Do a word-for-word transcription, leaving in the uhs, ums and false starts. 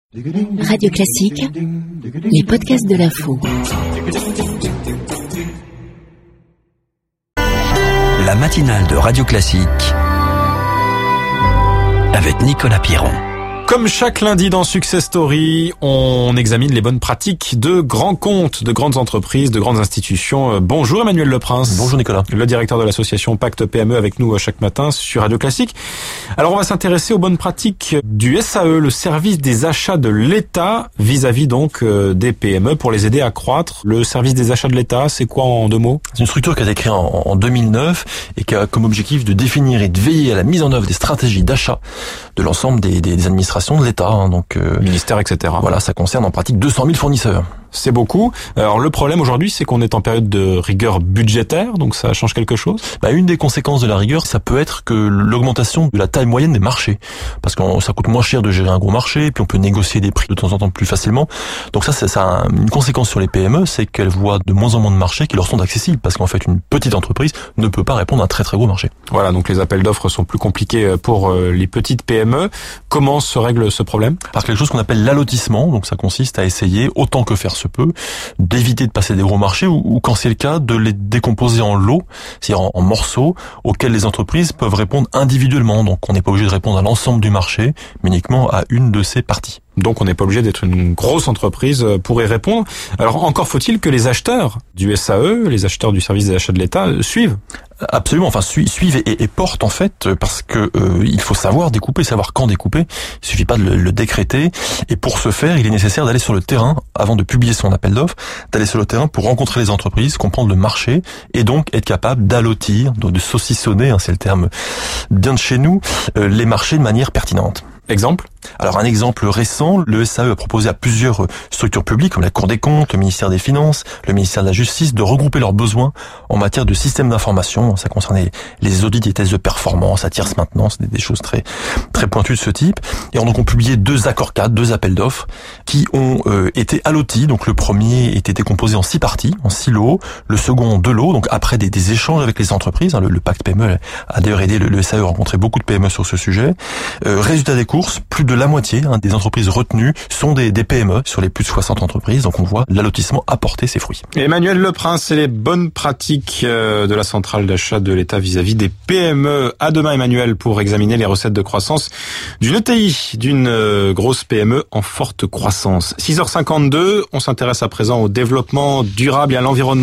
Radio Classique, les podcasts de l'info. La matinale de Radio Classique avec Nicolas Piron. Comme chaque lundi dans Success Story, on examine les bonnes pratiques de grands comptes, de grandes entreprises, de grandes institutions. Bonjour Emmanuel Leprince. Bonjour Nicolas. Le directeur de l'association Pacte P M E avec nous chaque matin sur Radio Classique. Alors on va s'intéresser aux bonnes pratiques du S A E, le service des achats de l'État, vis-à-vis donc des P M E pour les aider à croître. Le service des achats de l'État, c'est quoi en deux mots? C'est une structure qui a été créée en, en deux mille neuf et qui a comme objectif de définir et de veiller à la mise en œuvre des stratégies d'achat de l'ensemble des, des, des administrations de l'État, hein, donc euh, ministère, et cetera. Voilà, ça concerne en pratique deux cent mille fournisseurs. C'est beaucoup. Alors le problème aujourd'hui, c'est qu'on est en période de rigueur budgétaire, donc ça change quelque chose. Bah, une des conséquences de la rigueur, ça peut être que l'augmentation de la taille moyenne des marchés, parce que ça coûte moins cher de gérer un gros marché, et puis on peut négocier des prix de temps en temps plus facilement. Donc ça, ça, ça a une conséquence sur les P M E, c'est qu'elles voient de moins en moins de marchés qui leur sont accessibles, parce qu'en fait, une petite entreprise ne peut pas répondre à un très très gros marché. Voilà, donc les appels d'offres sont plus compliqués pour les petites P M E. Comment se règle ce problème? Par quelque chose qu'on appelle l'allotissement, donc ça consiste à essayer, autant que faire se peut, d'éviter de passer des gros marchés ou, ou quand c'est le cas, de les décomposer en lots, c'est-à-dire en, en morceaux auxquels les entreprises peuvent répondre individuellement. Donc on n'est pas obligé de répondre à l'ensemble du marché, mais uniquement à une de ses parties. Donc on n'est pas obligé d'être une grosse entreprise pour y répondre. Alors encore faut-il que les acheteurs du S A E, les acheteurs du service des achats de l'État, suivent. Absolument, enfin suivent et, et portent en fait, parce que euh, il faut savoir découper, savoir quand découper. Il suffit pas de le, le décréter. Et pour ce faire, il est nécessaire d'aller sur le terrain avant de publier son appel d'offres, d'aller sur le terrain pour rencontrer les entreprises, comprendre le marché et donc être capable d'allotir, donc de saucissonner, hein, c'est le terme bien de chez nous, euh, les marchés de manière pertinente. Exemple? Alors un exemple récent, le S A E a proposé à plusieurs structures publiques comme la Cour des comptes, le ministère des Finances, le ministère de la Justice de regrouper leurs besoins en matière de système d'information. Ça concernait les audits et tests de performance, la tierce maintenance, des, des choses très très pointues de ce type. Et on donc on publié deux accords cadres, deux appels d'offres qui ont euh, été allotis. Donc le premier était décomposé en six parties, en six lots, le second en deux lots. Donc après des, des échanges avec les entreprises, hein, le, le pacte P M E a d'ailleurs aidé le, le S A E à rencontrer beaucoup de P M E sur ce sujet. Euh, résultat des courses, plus de la moitié hein, des entreprises retenues sont des, des P M E sur les plus de soixante entreprises. Donc on voit l'allotissement apporter ses fruits. Emmanuel Leprince, c'est les bonnes pratiques de la centrale d'achat de l'État vis-à-vis des P M E. À demain Emmanuel pour examiner les recettes de croissance d'une E T I, d'une grosse P M E en forte croissance. six heures cinquante-deux, on s'intéresse à présent au développement durable et à l'environnement.